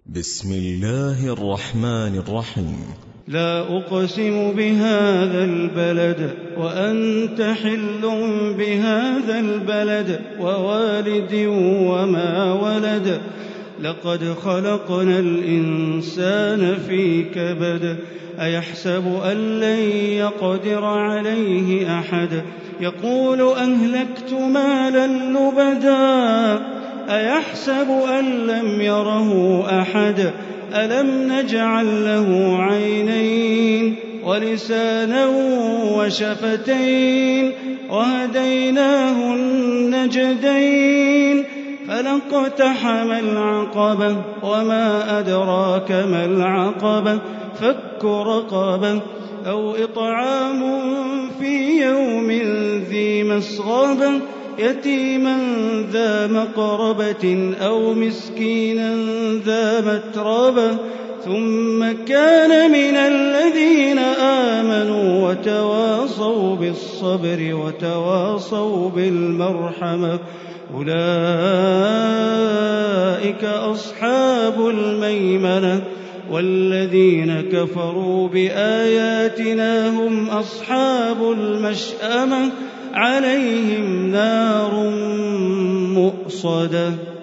بسم الله الرحمن الرحيم. لا أقسم بهذا البلد وأنت حل بهذا البلد ووالد وما ولد لقد خلقنا الإنسان في كبد أيحسب أن لن يقدر عليه أحد يقول أهلكت مالا لبدا أيحسب أن لم يره أحد ألم نجعل له عينين ولسانا وشفتين وهديناه النجدين فلاقتحم العقبة وما أدراك ما العقبة فك رقبة أو إطعام في يوم ذي مسغبة يتيما ذا مقربة أو مسكينا ذا متربة ثم كان من الذين آمنوا وتواصوا بالصبر وتواصوا بالمرحمة أولئك أصحاب الميمنة والذين كفروا بآياتنا هم أصحاب المشأمة عليهم نار مؤصدة.